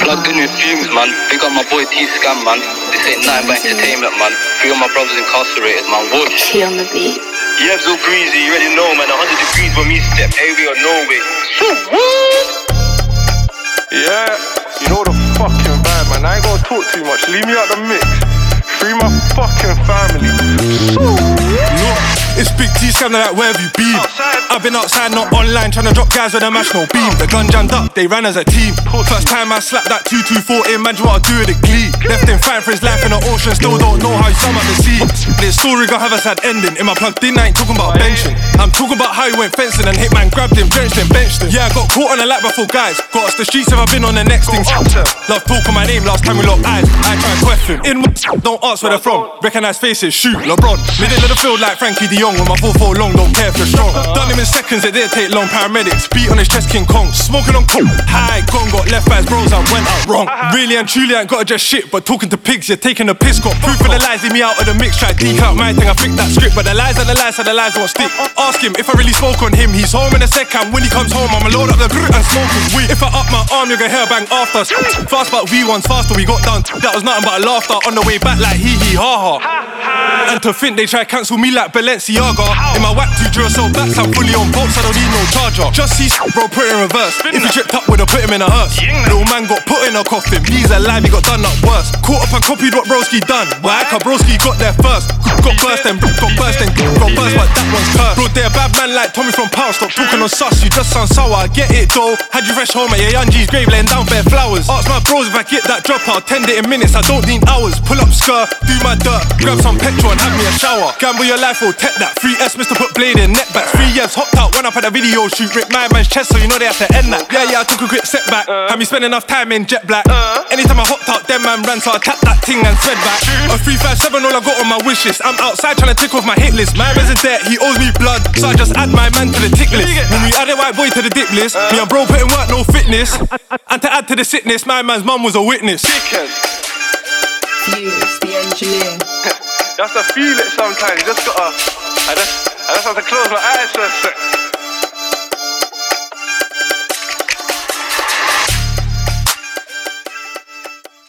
Blood good new fumes, man. Big up my boy T-Scam, man. This ain't nothing but entertainment, man. Big up my brothers incarcerated, man. Whoosh. T on the beat. Yebs all greasy, you already know, man. 100 degrees when we step, heavy or no way. Yeah, you know the fucking vibe, man. I ain't gonna talk too much. Leave me out the mix. Free my fucking family. It's Big T scanner like where have you been? I've been outside, not online, trying to drop guys with a mash, no beam. The gun jammed up, they ran as a team. First time I slapped that 2-2-4 in, man, what I do with the glee. Left him fighting for his life in the ocean, still don't know how he swam at the sea. This story gonna have a sad ending. In my plugged in, I ain't talking about benching. I'm talking about how he went fencing and Hitman grabbed him, drenched him, benched him. Yeah, I got caught on the lap before guys. Got us the streets if I've been on the next thing. Love talking my name, last time we locked eyes. I try and question. Don't ask where they're from. Recognize faces, shoot, LeBron. Middle of the field like Frankie de Jong with my 4-4 long, don't care if you're strong. Done him in seconds, it didn't take long. Paramedics, beat on his chest, King Kong. Smoking on coke, high, gone, got left by his bros and went out wrong. Really and truly, I ain't gotta just shit, but talking to pigs, you're taking a piss. Got proof of the lies, leave me out of the mix. Try to deke out my thing, I think that script, but the lies are the lies, so the lies won't stick. Ask him if I really smoke on him, he's home in a second. When he comes home, I'ma load up the grr and smoke his weed. If I up my arm, you're gonna hear a bang after. Fast but V1s faster, we got done. That was nothing but a laughter on the way back like hee hee ha ha. And to think they try cancel me like Balenciaga. In my whack 2 Duracell backs, I'm fully on bolts, I don't need no charger. Just see bro, put it in reverse. If he tripped up, would've put him in a hearse. Little man got put in a coffin, he's alive, he got done up worse. Caught up and copied what broski done. Why? Cause broski got there first. Got burst then, got burst then, got burst, but that one's cursed. Bro, they're a bad man like Tommy from Power. Stop talking on sus, you just sound sour. I get it though. Had you fresh home at your young G's grave, laying down bare flowers. Ask my bros if I get that drop, I'll tend it in minutes, I don't need hours. Pull up skirt, do my dirt, grab some petrol and have me a shower. Gamble your life, or tech that. 3S, Mr. Put blade in, neck backs. 3 years, hopped out, went up at a video shoot. Ripped my man's chest, so you know they have to end that. Yeah, I took a quick setback. Had me spend enough time in jet black. Anytime I hopped out, them man ran, so I tapped that ting and slid back. A 357, all I got on my wish list. I'm outside trying to tick off my hit list. My man's in debt, he owes me blood, so I just add my man to the tick list. When we added white boy to the dip list, me and bro putting work, no fitness. And to add to the sickness, my man's mum was a witness. Fuse, the engineer. You have to feel it sometimes, you just gotta. I just have to close my eyes for a sec.